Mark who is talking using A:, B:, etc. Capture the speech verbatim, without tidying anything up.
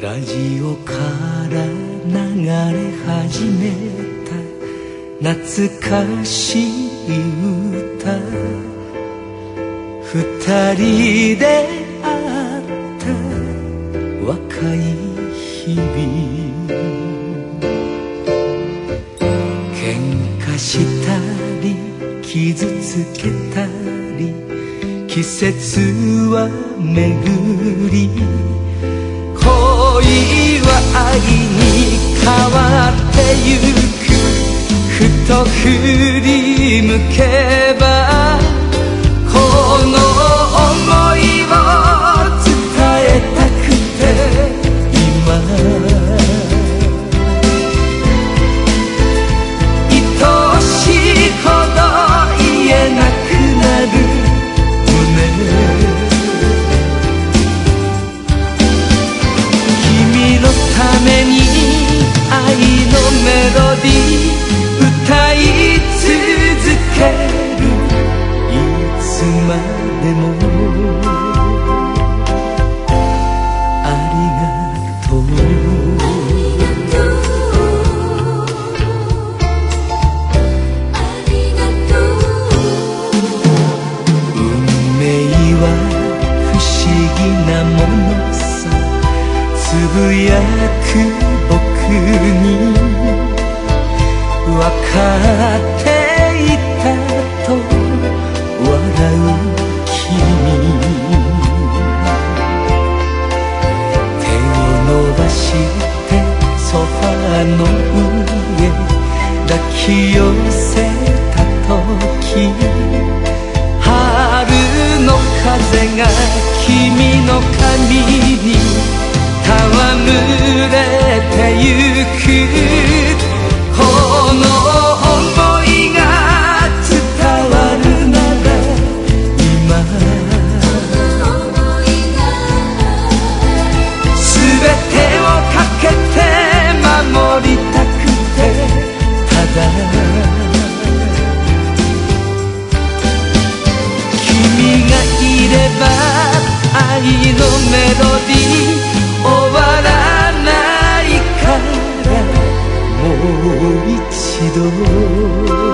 A: ラジオから流れ始めた懐かしい歌、二人で会った若い日々、喧嘩したり傷つけたり季節は巡り、恋は愛に変わってゆく、ふと振り向けばこの想いを伝えたくて今愛しいほど言えなくなる胸、ために愛のメロディー歌い続ける、いつまでもありがとう、運命は不思議なものさ、つぶやく僕に分かっていたと笑う君、手を伸ばしてソファーの上抱き寄せた時、春の風が君の髪に戯れてゆく、この想いが伝わるなら今すべてをかけて守りたくて、ただ君がいれば愛のメロディー終わらないからもう一度